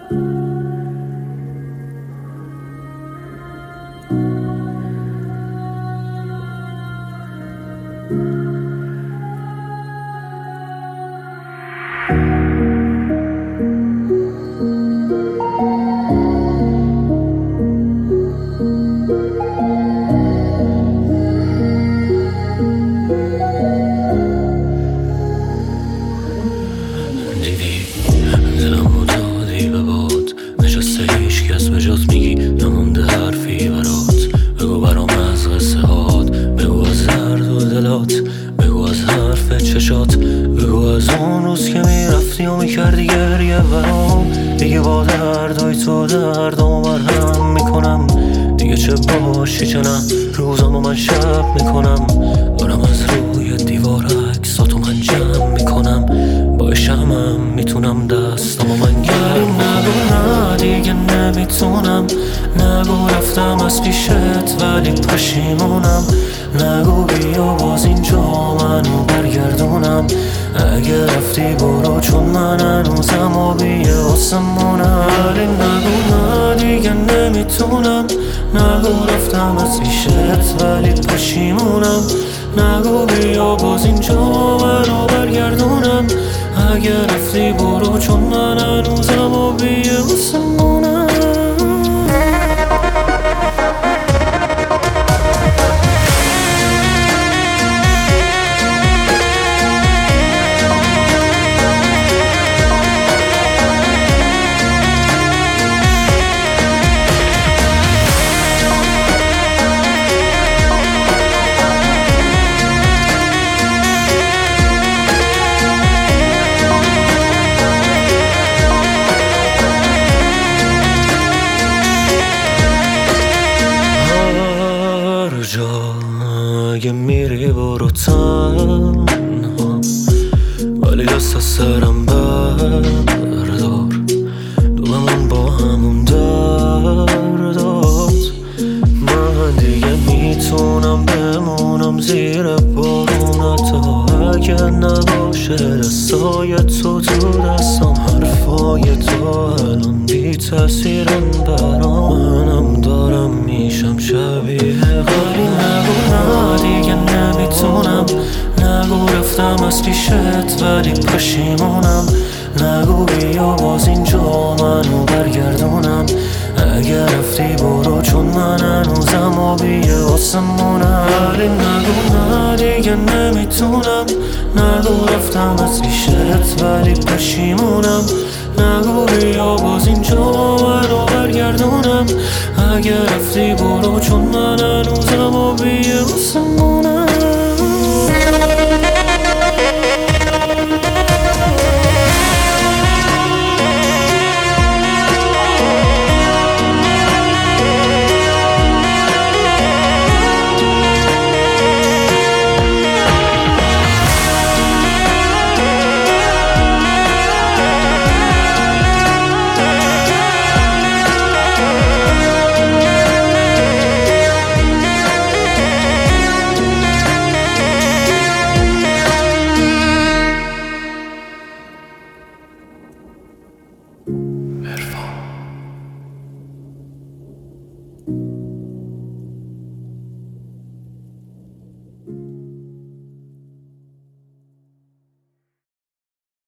دیدی دلم رو دادی به باد، نشسته هیچ کس به جات، میگی نمونده حرفی برات. بگو برام از قصه هات، بگو از درد و دلات، بگو از حرف چشات، بگو از اون روز که میرفتی و میکردی گریه برام. دیگه با دردای تو دردامو مرهم میکنم، دیگه چه باشی چه نه روزامو من شب میکنم. دارم از روی دیوار عکساتو من جمع میکنم، با شمعم میتونم دستامو من گرم. نگو نه دیگه نمیتونم، نگو رفتم از پیشت ولی پشیمونم، نگو بیا باز اینجا منو برگردونم. اگه رفتی برو چون من هنوزم و بیه آسمونم. ولی نگو نه دیگه نمیتونم، نگو رفتم از پیشت ولی پشیمونم، نگو بیا باز اینجا منو برگردونم. اگه رفتی برو چون من هنوزم و بیه آسمونم. اگه میری برو تنها، ولی دست از سرم بردار، دومون با همون درداد. من دیگه میتونم بمونم زیر بارون تا اگه نباشه دستای تو دستم. حرفای تو الان بی تاثیرن برام، منم دارم میشم شبیه غری. نگو نه دیگه نمیتونم، نگو رفتم از پیشت ولی پشیمونم، نگو بیا باز اینجا منو برگردونم. اگه رفتی برو چون من هنوزم و بیه آسمونم. ولی نگو نه دیگه نمیتونم، نگو رفتم از پیشت ولی پشیمونم، نگو بیا باز اینجا منو برگردونم. اگه رفتی برو چون من هنوزم و بیه آسمونم.